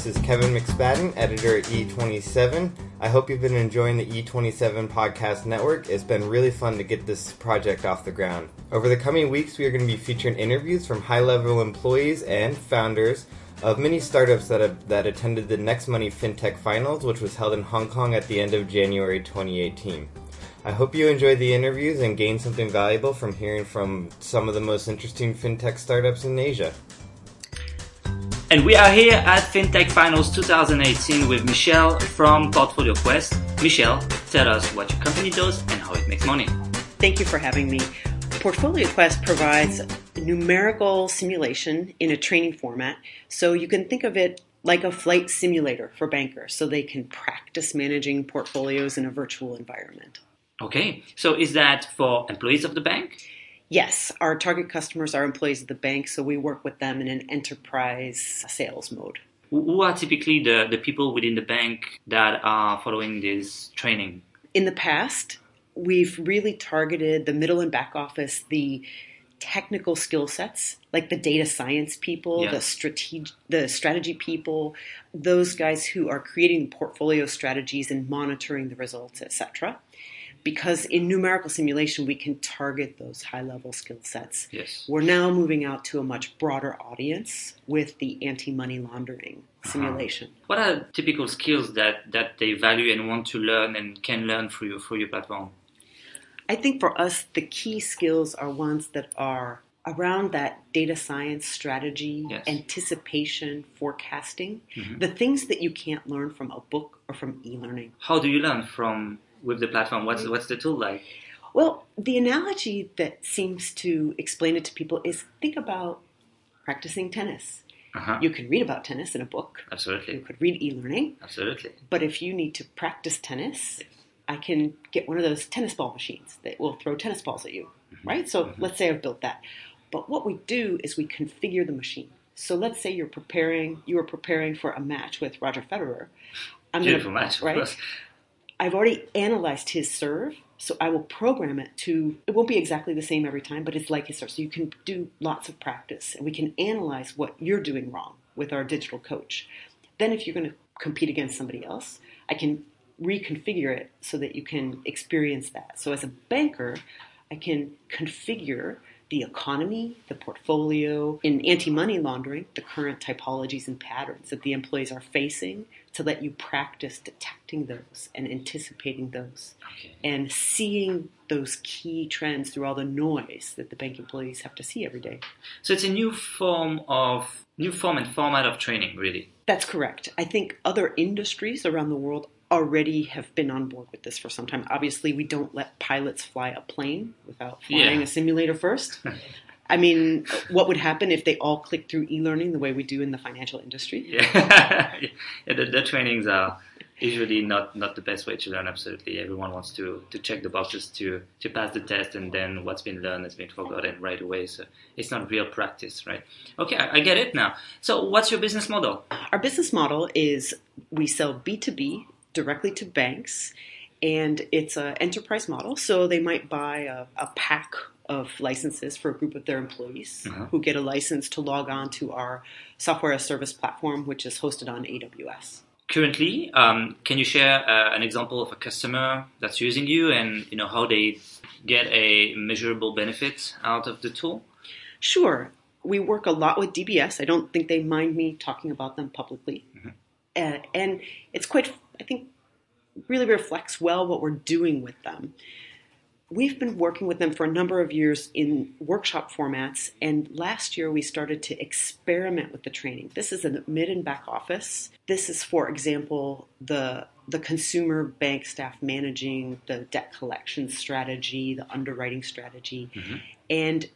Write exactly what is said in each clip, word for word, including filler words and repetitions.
This is Kevin McSpadden, editor at E twenty-seven. I hope you've been enjoying the E twenty-seven podcast network. It's been really fun to get this project off the ground. Over the coming weeks, we are going to be featuring interviews from high-level employees and founders of many startups that have, that attended the Next Money FinTech Finals, which was held in Hong Kong at the end of January twenty eighteen. I hope you enjoyed the interviews and gained something valuable from hearing from some of the most interesting fintech startups in Asia. And we are here at FinTech Finals twenty eighteen with Michelle from Portfolio Quest. Michelle, tell us what your company does and how it makes money. Thank you for having me. Portfolio Quest provides numerical simulation in a training format, so you can think of it like a flight simulator for bankers, so they can practice managing portfolios in a virtual environment. Okay, so is that for employees of the bank? Yes, our target customers are employees of the bank, so we work with them in an enterprise sales mode. Who are typically the, the people within the bank that are following this training? In the past, we've really targeted the middle and back office, the technical skill sets, like the data science people, yeah. the strategy, the strategy people, those guys who are creating portfolio strategies and monitoring the results, et cetera. Because in numerical simulation, we can target those high-level skill sets. Yes. We're now moving out to a much broader audience with the anti-money laundering uh-huh. simulation. What are typical skills that, that they value and want to learn and can learn through your, through your platform? I think for us, the key skills are ones that are around that data science strategy, yes. anticipation, forecasting, mm-hmm. the things that you can't learn from a book or from e-learning. How do you learn from with the platform? What's what's the tool like? Well, the analogy that seems to explain it to people is think about practicing tennis. Uh-huh. You can read about tennis in a book. Absolutely. You could read e-learning. Absolutely. But if you need to practice tennis, yes. I can get one of those tennis ball machines that will throw tennis balls at you, mm-hmm. right? So mm-hmm. let's say I've built that. But what we do is we configure the machine. So let's say you're preparing, you are preparing for a match with Roger Federer. I'm Beautiful gonna, match, right? of course. I've already analyzed his serve, so I will program it to, it won't be exactly the same every time, but it's like his serve. So you can do lots of practice, and we can analyze what you're doing wrong with our digital coach. Then if you're going to compete against somebody else, I can reconfigure it so that you can experience that. So as a banker, I can configure the economy, the portfolio, in anti-money laundering, the current typologies and patterns that the employees are facing, to let you practice detecting those and anticipating those okay. and seeing those key trends through all the noise that the bank employees have to see every day. So it's a new form of new form and format of training, really. That's correct. I think other industries around the world already have been on board with this for some time. Obviously, we don't let pilots fly a plane without flying yeah. a simulator first. I mean, what would happen if they all clicked through e-learning the way we do in the financial industry? Yeah, yeah the, the trainings are usually not, not the best way to learn, absolutely. Everyone wants to, to check the boxes to, to pass the test, and then what's been learned has been forgotten right away. So it's not real practice, right? Okay, I, I get it now. So what's your business model? Our business model is we sell B two B directly to banks, and it's an enterprise model. So they might buy a, a pack of licenses for a group of their employees uh-huh. who get a license to log on to our software as a service platform, which is hosted on A W S. Currently, um, can you share uh, an example of a customer that's using you and you know how they get a measurable benefit out of the tool? Sure. We work a lot with D B S. I don't think they mind me talking about them publicly. Mm-hmm. Uh, and it's quite, I think, really reflects well what we're doing with them. We've been working with them for a number of years in workshop formats, and last year we started to experiment with the training. This is in the mid and back office. This is, for example, the the consumer bank staff managing the debt collection strategy, the underwriting strategy, mm-hmm. and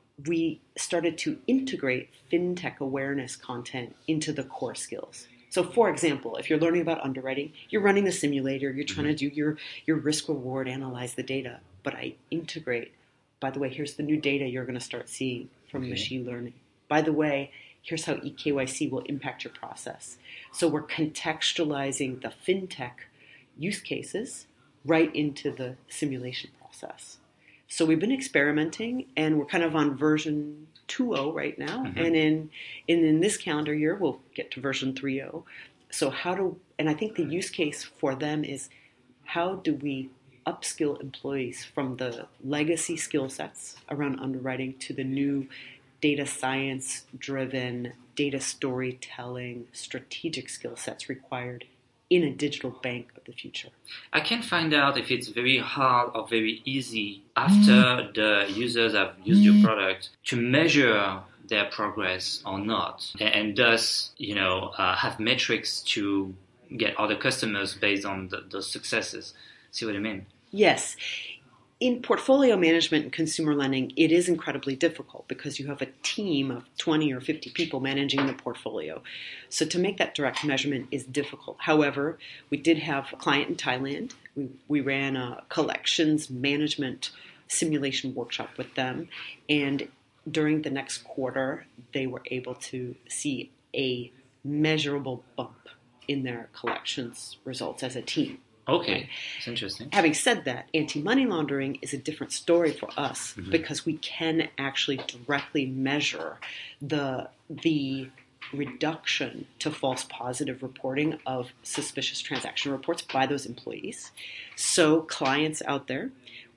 we started to integrate fintech awareness content into the core skills. So, for example, if you're learning about underwriting, you're running the simulator, you're trying mm-hmm. to do your, your risk reward, analyze the data. But I integrate, by the way, here's the new data you're going to start seeing from okay. machine learning. By the way, here's how E K Y C will impact your process. So we're contextualizing the fintech use cases right into the simulation process. So we've been experimenting, and we're kind of on version two point oh right now. Mm-hmm. And in, in in this calendar year, we'll get to version three point oh. So how do, and I think the use case for them is, how do we upskill employees from the legacy skill sets around underwriting to the new data science driven, data storytelling, strategic skill sets required in a digital bank of the future? I can't find out if it's very hard or very easy after the users have used your product to measure their progress or not, and thus, you know, uh, have metrics to get other customers based on the, those successes. See what I mean? Yes. In portfolio management and consumer lending, it is incredibly difficult because you have a team of twenty or fifty people managing the portfolio. So to make that direct measurement is difficult. However, we did have a client in Thailand. We, we ran a collections management simulation workshop with them. And during the next quarter, they were able to see a measurable bump in their collections results as a team. Okay, that's interesting. Having said that, anti-money laundering is a different story for us mm-hmm. because we can actually directly measure the the reduction to false positive reporting of suspicious transaction reports by those employees. So clients out there,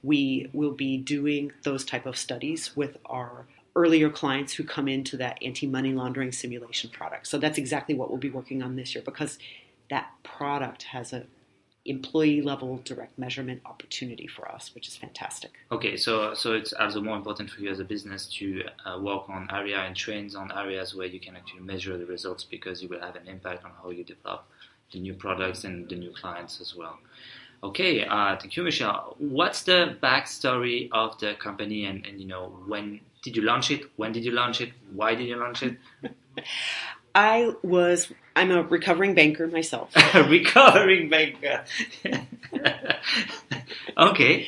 we will be doing those type of studies with our earlier clients who come into that anti-money laundering simulation product. So that's exactly what we'll be working on this year, because that product has a employee level direct measurement opportunity for us, which is fantastic. Okay, so so it's also more important for you as a business to uh, work on area and trends on areas where you can actually measure the results, because you will have an impact on how you develop the new products and the new clients as well. Okay, uh, thank you, Michelle. What's the backstory of the company, and, and you know, when did you launch it? When did you launch it? Why did you launch it? I was, I'm a recovering banker myself. A recovering banker. Okay.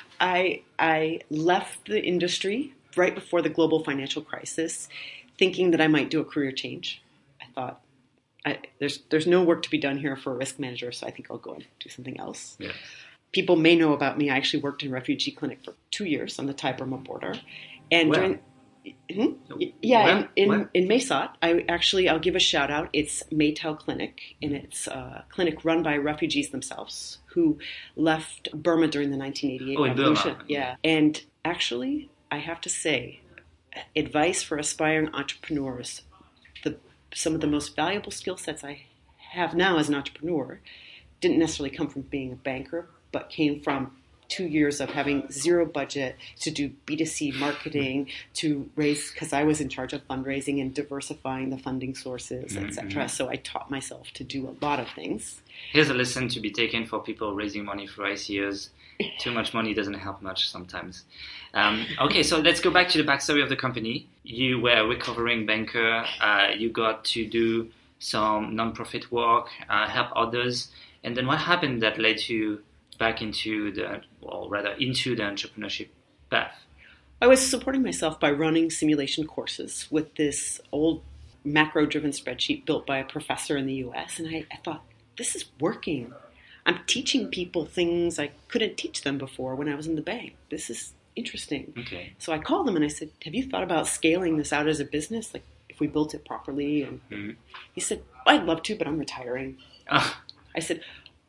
I I left the industry right before the global financial crisis, thinking that I might do a career change. I thought, I, there's there's no work to be done here for a risk manager, so I think I'll go and do something else. Yeah. People may know about me. I actually worked in a refugee clinic for two years on the Thai-Burma border. And Where? during... Hmm? Yeah, Where? in, in, Where? in Mesot, I actually, I'll give a shout out. It's Maytao Clinic, and it's a clinic run by refugees themselves who left Burma during the nineteen eighty-eight oh, in revolution. Burma. Yeah, and actually, I have to say, advice for aspiring entrepreneurs: the some of the most valuable skill sets I have now as an entrepreneur didn't necessarily come from being a banker, but came from two years of having zero budget to do B two C marketing, to raise, because I was in charge of fundraising and diversifying the funding sources, mm-hmm. et cetera. So I taught myself to do a lot of things. Here's a lesson to be taken for people raising money for I C Os. Too much money doesn't help much sometimes. Um, okay, so let's go back to the backstory of the company. You were a recovering banker. Uh, you got to do some non-profit work, uh, help others. And then what happened that led you back into the, or rather into the entrepreneurship path? I was supporting myself by running simulation courses with this old macro-driven spreadsheet built by a professor in the U S. And I, I thought, this is working. I'm teaching people things I couldn't teach them before when I was in the bank. This is interesting. Okay. So I called him and I said, have you thought about scaling this out as a business? Like, if we built it properly? And mm-hmm. he said, I'd love to, but I'm retiring. Oh. I said,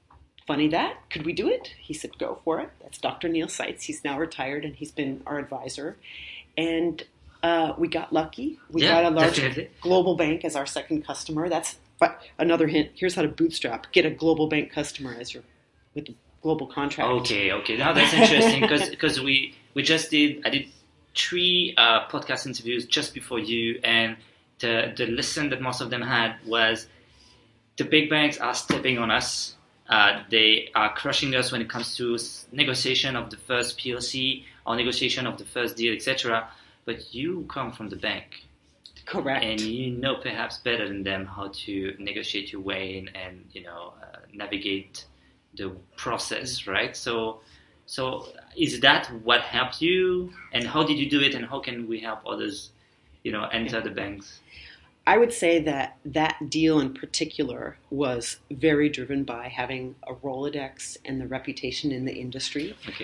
funny that, could we do it? He said, go for it. That's Doctor Neil Seitz. He's now retired and he's been our advisor. And uh, we got lucky. We yeah, got a large definitely. global bank as our second customer. That's another hint. Here's how to bootstrap. Get a global bank customer as your with the global contract. Okay, okay. Now that's interesting because because we, we just did, I did three uh, podcast interviews just before you, and the, the lesson that most of them had was the big banks are stepping on us. Uh, they are crushing us when it comes to negotiation of the first P O C or negotiation of the first deal, et cetera. But you come from the bank. Correct. And you know perhaps better than them how to negotiate your way in and, you know, uh, navigate the process, right? So, so is that what helped you? And how did you do it? And how can we help others, you know, enter the banks? I would say that that deal in particular was very driven by having a Rolodex and the reputation in the industry. Okay.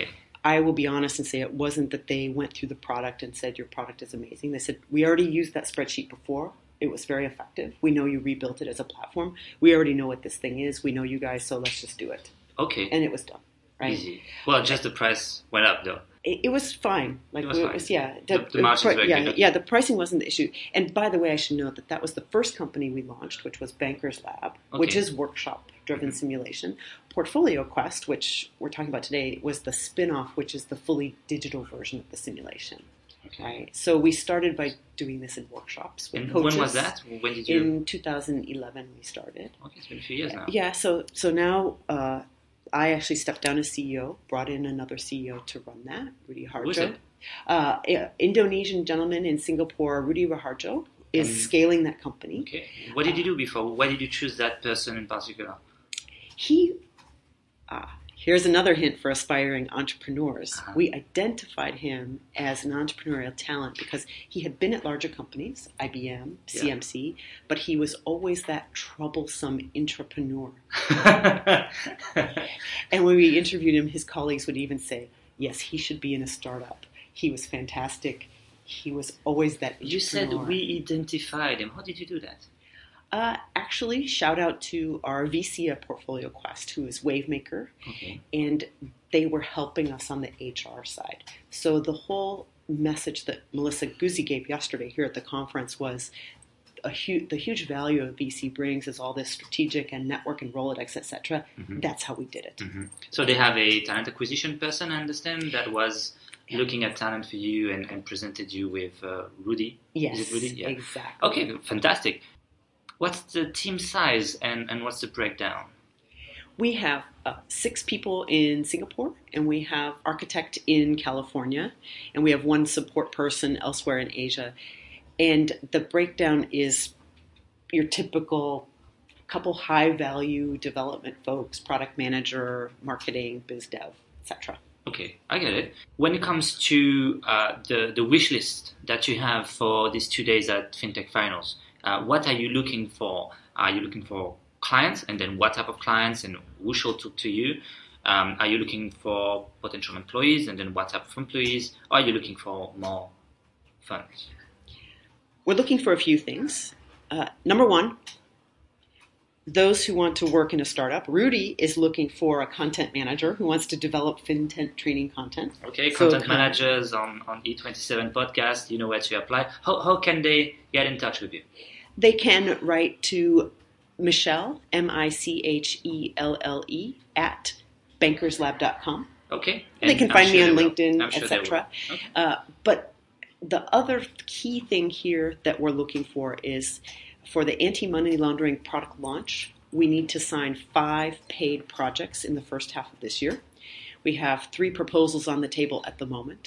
I will be honest and say it wasn't that they went through the product and said, your product is amazing. They said, we already used that spreadsheet before. It was very effective. We know you rebuilt it as a platform. We already know what this thing is. We know you guys, so let's just do it. Okay. And it was done. Right? Easy. Well, just the price went up, though. It, it was fine. Like it was, it fine. was yeah. The, the, the margins were yeah, good. yeah, the pricing wasn't the issue. And by the way, I should note that that was the first company we launched, which was Bankers Lab, okay. which is workshop-driven mm-hmm. simulation. Portfolio Quest, which we're talking about today, was the spin-off, which is the fully digital version of the simulation. Okay. Right? So we started by doing this in workshops with and coaches. When was that? When did you? In two thousand eleven, we started. Okay, it's been a few years now. Yeah. So so now. Uh, I actually stepped down as C E O, brought in another C E O to run that, Rudy Harjo. Who is it? Uh, Indonesian gentleman in Singapore, Rudy Raharjo, is um, scaling that company. Okay. What did you do before? Why did you choose that person in particular? He, uh, here's another hint for aspiring entrepreneurs. Uh-huh. We identified him as an entrepreneurial talent because he had been at larger companies, I B M, C M C, yeah. but he was always that troublesome intrapreneur. And when we interviewed him, his colleagues would even say, yes, he should be in a startup. He was fantastic. He was always that You said we identified him. How did you do that? Uh, actually, shout out to our V C at Portfolio Quest, who is Wavemaker, okay. and they were helping us on the H R side. So the whole message that Melissa Guzzi gave yesterday here at the conference was a hu- the huge value of V C brings is all this strategic and network and Rolodex, et cetera. Mm-hmm. That's how we did it. Mm-hmm. So they have a talent acquisition person, I understand, that was looking at talent for you and, and presented you with uh, Rudy. Yes, is it Rudy? Yeah. exactly. Okay, fantastic. What's the team size and, and what's the breakdown? We have uh, six people in Singapore, and we have architect in California, and we have one support person elsewhere in Asia. And the breakdown is your typical couple high-value development folks, product manager, marketing, biz dev, et cetera. Okay, I get it. When it comes to uh, the, the wish list that you have for these two days at FinTech Finals, uh, what are you looking for? Are you looking for clients, and then what type of clients, and who should talk to you? Um, are you looking for potential employees, and then what type of employees? Or are you looking for more funds? We're looking for a few things. Uh, number one, those who want to work in a startup. Rudy is looking for a content manager who wants to develop FinTech training content. Okay, so, content managers on, on E twenty-seven podcast, you know where to apply. How, how can they get in touch with you? They can write to Michelle, M I C H E L L E, at bankers lab dot com. Okay. And they can find sure me on LinkedIn, sure et cetera. Okay. Uh, but the other key thing here that we're looking for is for the anti-money laundering product launch, we need to sign five paid projects in the first half of this year. We have three proposals on the table at the moment.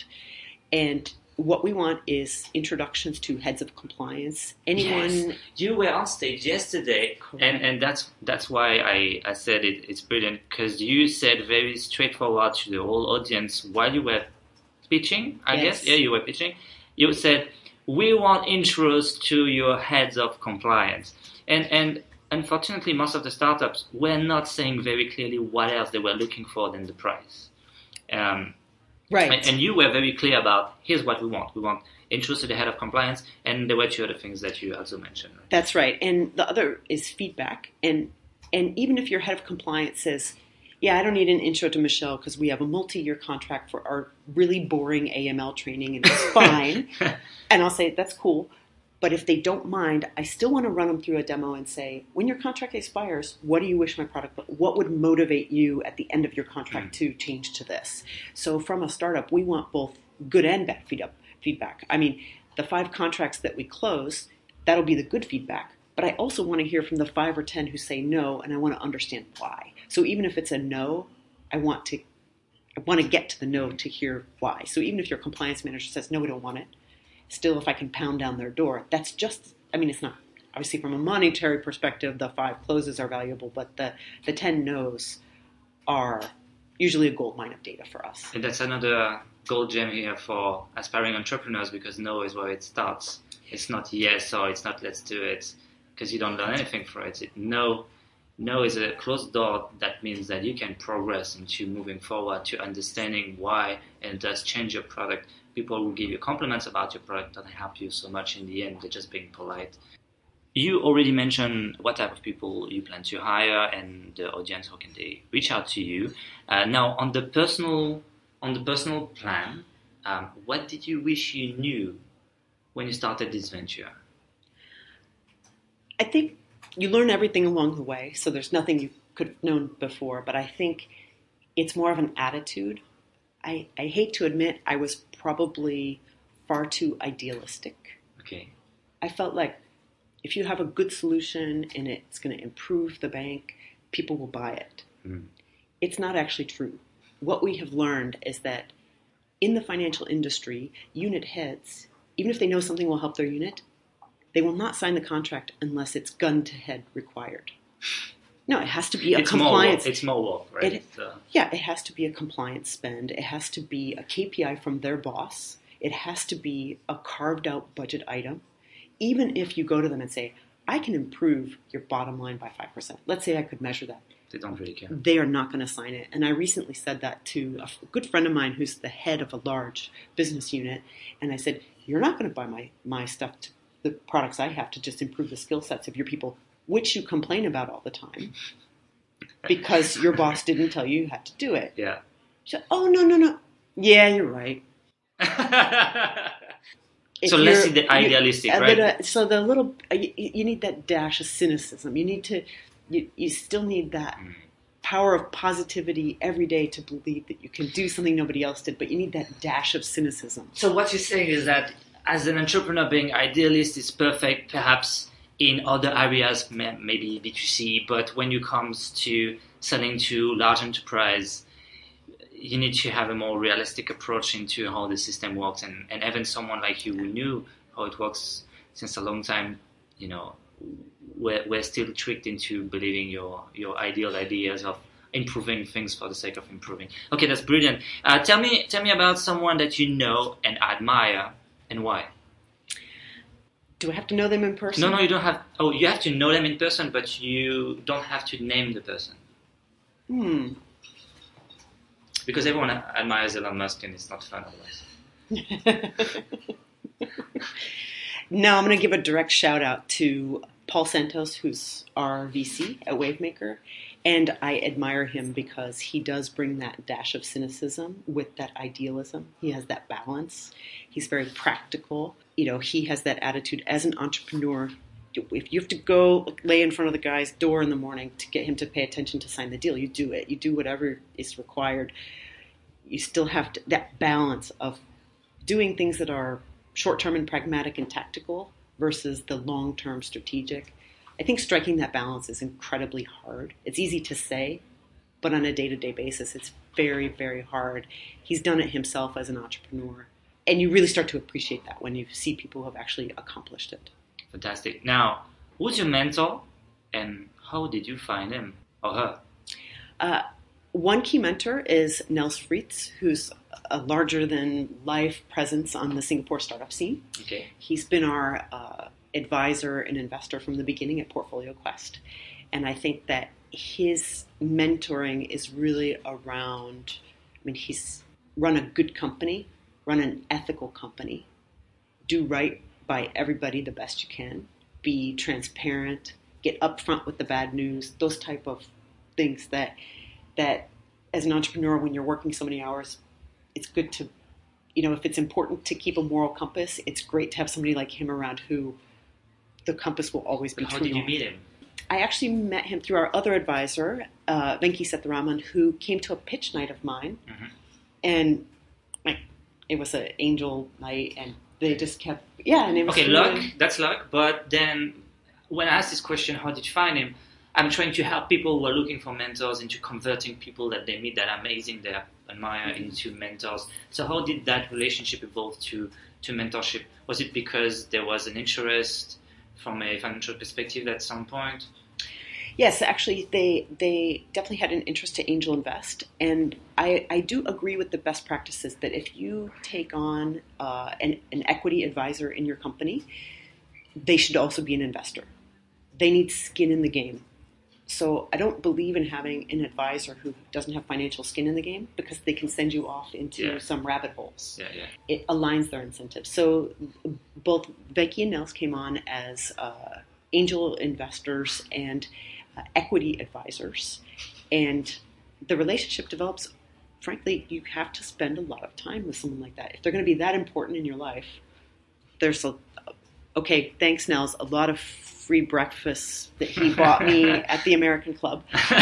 And what we want is introductions to heads of compliance. Anyone? Yes. You were on stage yesterday, and, and that's that's why I, I said it, it's brilliant, because you said very straightforward to the whole audience while you were pitching, I yes. guess. Yeah, you were pitching. You said, we want intros to your heads of compliance. And and unfortunately, most of the startups were not saying very clearly what else they were looking for than the price. Um, right. And, and you were very clear about, here's what we want. We want intros to the head of compliance, and there were two other things that you also mentioned. That's right. And the other is feedback. And and even if your head of compliance says, yeah, I don't need an intro to Michelle because we have a multi-year contract for our really boring A M L training and it's fine. And I'll say, that's cool. But if they don't mind, I still want to run them through a demo and say, when your contract expires, what do you wish my product, what would motivate you at the end of your contract to change to this? So from a startup, we want both good and bad feedback. I mean, the five contracts that we close, that'll be the good feedback. But I also want to hear from the five or ten who say no, and I want to understand why. So even if it's a no, I want to I want to get to the no to hear why. So even if your compliance manager says, no, we don't want it, still if I can pound down their door, that's just, I mean, it's not, obviously from a monetary perspective, the five closes are valuable, but the, the ten no's are usually a gold mine of data for us. And that's another gold gem here for aspiring entrepreneurs, because no is where it starts. It's not yes or it's not let's do it, because you don't learn anything for it. it. No no is a closed door. That means that you can progress into moving forward to understanding why, and thus change your product. People will give you compliments about your product, don't help you so much in the end. They're just being polite. You already mentioned what type of people you plan to hire and the audience, how can they reach out to you. Uh, now, on the personal, on the personal plan, um, what did you wish you knew when you started this venture? I think you learn everything along the way, so there's nothing you could have known before, but I think it's more of an attitude. I, I hate to admit I was probably far too idealistic. Okay. I felt like if you have a good solution and it's going to improve the bank, people will buy it. Mm. It's not actually true. What we have learned is that in the financial industry, unit heads, even if they know something will help their unit, they will not sign the contract unless it's gun to head required. No, it has to be a it's compliance. More, it's more work, right? It, so. Yeah, it has to be a compliance spend. It has to be a K P I from their boss. It has to be a carved out budget item. Even if you go to them and say, I can improve your bottom line by five percent. Let's say I could measure that. They don't really care. They are not going to sign it. And I recently said that to a good friend of mine who's the head of a large business unit. And I said, you're not going to buy my, my stuff, to, the products I have to just improve the skill sets of your people, which you complain about all the time because your boss didn't tell you you had to do it. Yeah. She said, oh, no, no, no. Yeah, you're right. If so let's see the idealistic, right? Bit, uh, so the little, uh, you, you need that dash of cynicism. You need to, you, you still need that mm. power of positivity every day to believe that you can do something nobody else did, but you need that dash of cynicism. So what you're saying is that as an entrepreneur, being idealist is perfect, perhaps in other areas, maybe B two C, but when it comes to selling to large enterprise, you need to have a more realistic approach into how the system works, and, and even someone like you who knew how it works since a long time, you know, we're, we're still tricked into believing your, your ideal ideas of improving things for the sake of improving. Okay, that's brilliant. Uh, tell me, tell me about someone that you know and admire, and why. Do I have to know them in person? No, no, you don't have. Oh, you have to know them in person, but you don't have to name the person. Hmm. Because everyone admires Elon Musk, and it's not fun otherwise. Now I'm going to give a direct shout out to Paul Santos, who's our V C at Wavemaker, and I admire him because he does bring that dash of cynicism with that idealism. He has that balance. He's very practical. You know, he has that attitude as an entrepreneur. If you have to go lay in front of the guy's door in the morning to get him to pay attention to sign the deal, you do it. You do whatever is required. You still have to, that balance of doing things that are short-term and pragmatic and tactical versus the long-term strategic. I think striking that balance is incredibly hard. It's easy to say, but on a day-to-day basis, it's very, very hard. He's done it himself as an entrepreneur. And you really start to appreciate that when you see people who have actually accomplished it. Fantastic. Now, who's your mentor, and how did you find him or her? Uh, one key mentor is Nels Fritz, who's a larger-than-life presence on the Singapore startup scene. Okay. He's been our uh, advisor and investor from the beginning at Portfolio Quest. And I think that his mentoring is really around, I mean, he's run a good company, run an ethical company, do right by everybody the best you can, be transparent, get upfront with the bad news, those type of things that that as an entrepreneur, when you're working so many hours, it's good to, you know, if it's important to keep a moral compass, it's great to have somebody like him around who the compass will always be true. How did you meet him? I actually met him through our other advisor, uh, Venki Sethuraman, who came to a pitch night of mine, mm-hmm. and like it was an angel night, and they just kept, yeah. And it was okay, really, luck, that's luck. But then when I asked this question, how did you find him? I'm trying to help people who are looking for mentors into converting people that they meet that are amazing, they admire, mm-hmm. into mentors. So how did that relationship evolve to, to mentorship? Was it because there was an interest from a financial perspective at some point? Yes, actually, they they definitely had an interest to angel invest, and I, I do agree with the best practices that if you take on uh, an, an equity advisor in your company, they should also be an investor. They need skin in the game. So I don't believe in having an advisor who doesn't have financial skin in the game, because they can send you off into yeah. some rabbit holes. Yeah, yeah. It aligns their incentives. So both Becky and Nels came on as uh, angel investors and uh, equity advisors. And the relationship develops, frankly, you have to spend a lot of time with someone like that. If they're going to be that important in your life, there's a, okay, thanks, Nels, a lot of free breakfasts that he bought me at the American Club.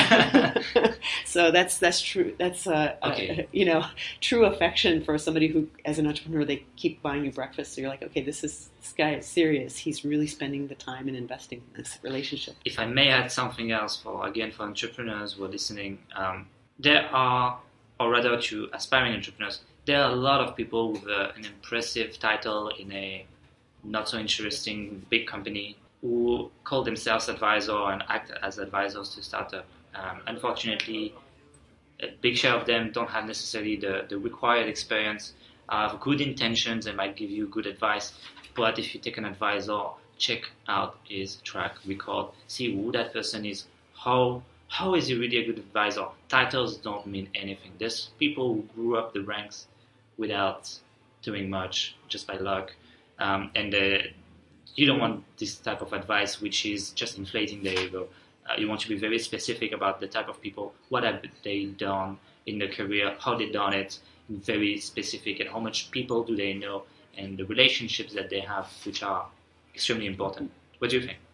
So that's that's true. That's uh, okay. uh, you know, true affection for somebody who, as an entrepreneur, they keep buying you breakfast. So you're like, okay, this is this guy is serious. He's really spending the time and investing in this relationship. If I may add something else for again for entrepreneurs who are listening, um, there are, or rather to aspiring entrepreneurs, there are a lot of people with uh, an impressive title in a not so interesting big company who call themselves advisor and act as advisors to startup. Um, unfortunately, a big share of them don't have necessarily the, the required experience, have good intentions, and might give you good advice. But if you take an advisor, check out his track record, see who that person is, how how is he really a good advisor. Titles don't mean anything. There's people who grew up the ranks without doing much, just by luck, um, and they, you don't want this type of advice which is just inflating their ego. Uh, you want to be very specific about the type of people, what have they done in their career, how they done it, very specific, and how much people do they know, and the relationships that they have, which are extremely important. What do you think?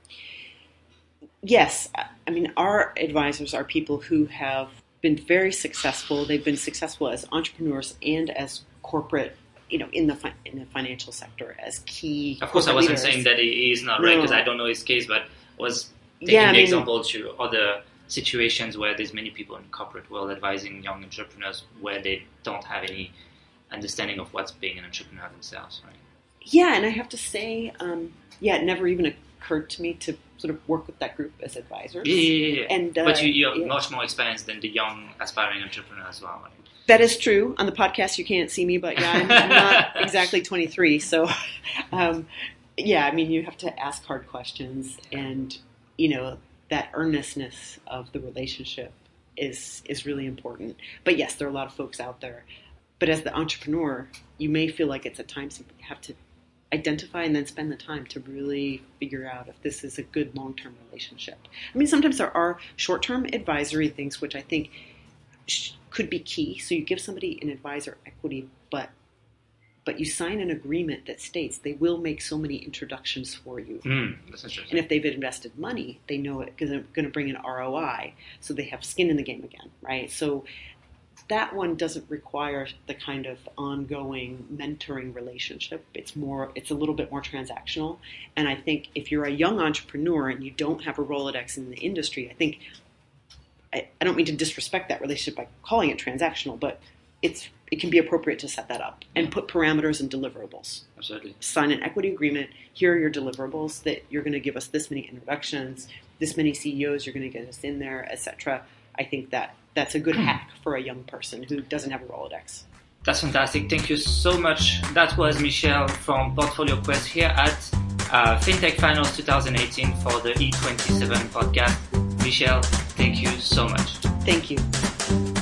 Yes. I mean, our advisors are people who have been very successful. They've been successful as entrepreneurs and as corporate, you know, in the fi- in the financial sector as key. Of course, I wasn't leaders. saying that he is not No. right, because I don't know his case, but was taking Yeah, I the mean- example to other situations where there's many people in the corporate world advising young entrepreneurs where they don't have any understanding of what's being an entrepreneur themselves, right? Yeah, and I have to say, um, yeah, it never even occurred to me to sort of work with that group as advisors. Yeah, yeah, yeah. And, uh, but you, you have yeah. much more experience than the young aspiring entrepreneur as well, right? That is true. On the podcast, you can't see me, but yeah, I'm, I'm not exactly twenty-three. So, um, yeah, I mean, you have to ask hard questions, and you know that earnestness of the relationship is is really important. But yes, there are a lot of folks out there. But as the entrepreneur, you may feel like it's at times you have to identify and then spend the time to really figure out if this is a good long-term relationship. I mean, sometimes there are short-term advisory things, which I think sh- could be key. So you give somebody an advisor equity, but but you sign an agreement that states they will make so many introductions for you. Mm, that's interesting. And if they've invested money, they know it's going to bring an R O I, so they have skin in the game again, right? So that one doesn't require the kind of ongoing mentoring relationship. It's more, it's a little bit more transactional. And I think if you're a young entrepreneur and you don't have a Rolodex in the industry, I think, I, I don't mean to disrespect that relationship by calling it transactional, but it's it can be appropriate to set that up and put parameters and deliverables. Absolutely. Sign an equity agreement. Here are your deliverables that you're going to give us this many introductions, this many C E Os, you're going to get us in there, et cetera. I think that that's a good hack for a young person who doesn't have a Rolodex. That's fantastic. Thank you so much. That was Michelle from Portfolio Quest here at uh, FinTech Finals twenty eighteen for the E twenty-seven podcast. Michelle, thank you so much. Thank you.